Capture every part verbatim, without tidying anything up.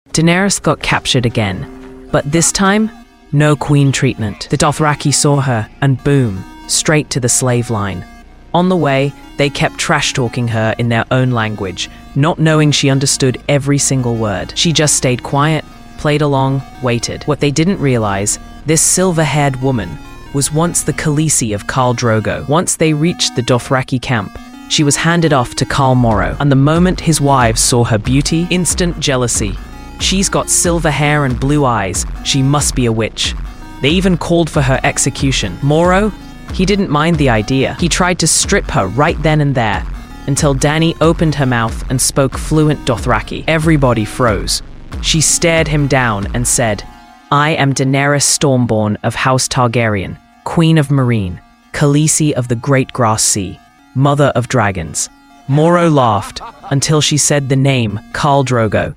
Daenerys got captured again, but this time, no queen treatment. The Dothraki saw her, and boom, straight to the slave line. On the way, they kept trash-talking her in their own language, not knowing she understood every single word. She just stayed quiet, played along, waited. What they didn't realize, this silver-haired woman was once the Khaleesi of Khal Drogo. Once they reached the Dothraki camp, she was handed off to Khal Morro, and the moment his wives saw her beauty, instant jealousy. She's got silver hair and blue eyes, she must be a witch. They even called for her execution. Morro, he didn't mind the idea. He tried to strip her right then and there, until Dany opened her mouth and spoke fluent Dothraki. Everybody froze. She stared him down and said, "I am Daenerys Stormborn of House Targaryen, Queen of Meereen, Khaleesi of the Great Grass Sea, Mother of Dragons." Morro laughed until she said the name Khal Drogo.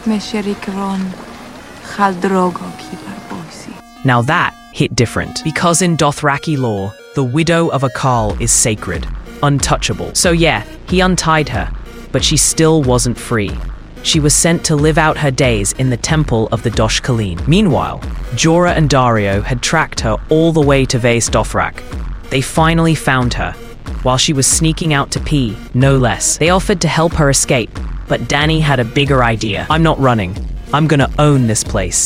Now that hit different, because in Dothraki law, the widow of a Khal is sacred, untouchable. So yeah, he untied her, but she still wasn't free. She was sent to live out her days in the temple of the Dosh Khaleen. Meanwhile, Jorah and Daario had tracked her all the way to Vaes Dothrak. They finally found her, while she was sneaking out to pee, no less. They offered to help her escape, but Dany had a bigger idea. "I'm not running. I'm gonna own this place."